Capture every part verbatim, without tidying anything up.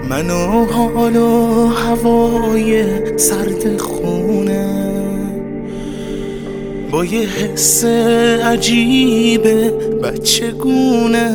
من و حال و هوای سرد خونه با یه حس عجیب بچگونه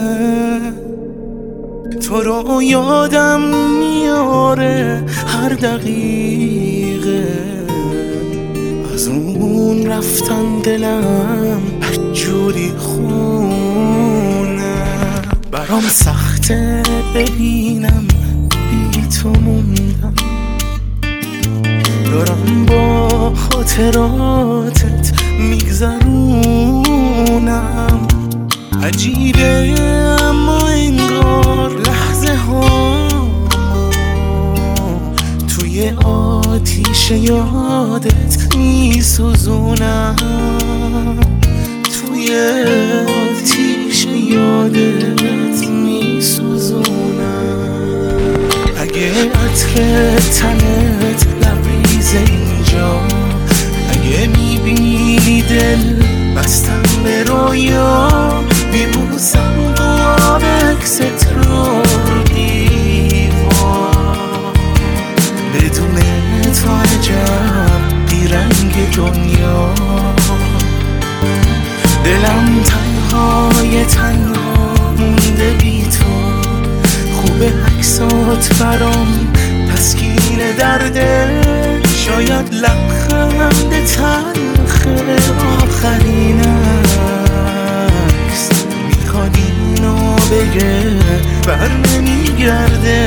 تو رو یادم میاره هر دقیقه از اون رفتن دلم بدجوری خونه برام سخته ببینم بی تو موندم دارم با خاطراتت میگذرونم عجیبه اما انگار لحظه ها توی آتیش یادت میسوزونم توی آتیش یادت میسوزونم اگه عطر تنت لبریز اینجا اگه میبینی دل بستم به رویا میبوسم با عکست رو دیوار بدون تو عجب بیرنگ دنیا دلم تنهای تنها مونده بی تو خوب عکسات برام تسکین درده شاید لبخند تلخ آخرین عکس میخواد اینو بگه بر نمیگرده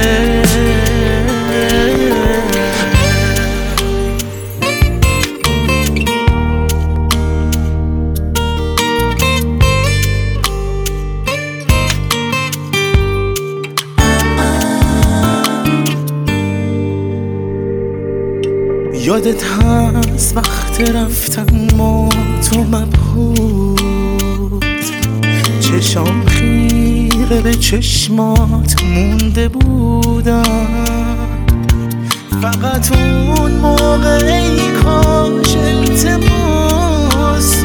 یادت هست وقت رفتن ما تو مبهوت چشام خیره به چشمات مونده بودم فقط اون موقع ای کاش التماس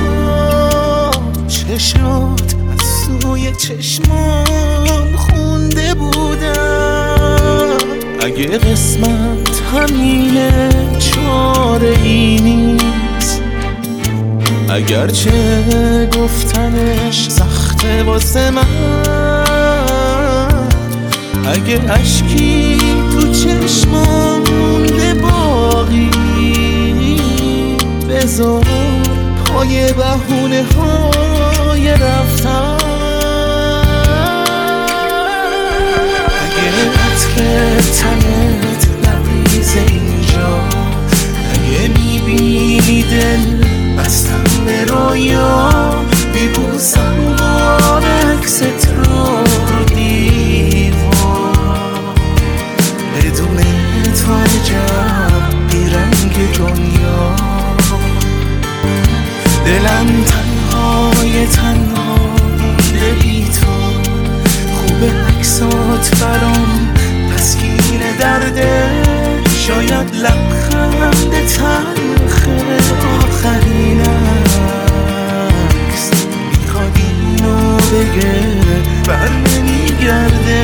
چشات از سوی چشمام خونده بودم اگه قسمت همینه چاره ای نیست اگرچه گفتنش سخته واسه من اگه اشکی تو چشمام مونده باقی بذار پای بهونه های رفتن اگه عطر تنت لبریز اینجا اگه میبینی دل بستم به رویا میبوسم با عکست رو دیوار بدون تو عجب بیرنگ دنیا دلم تنهای تنها مونده بی تو خوب عکسات برام تسکین درده شاید لبخند تلخ آخرین عکس میخواد اینو بگه بر نمیگرده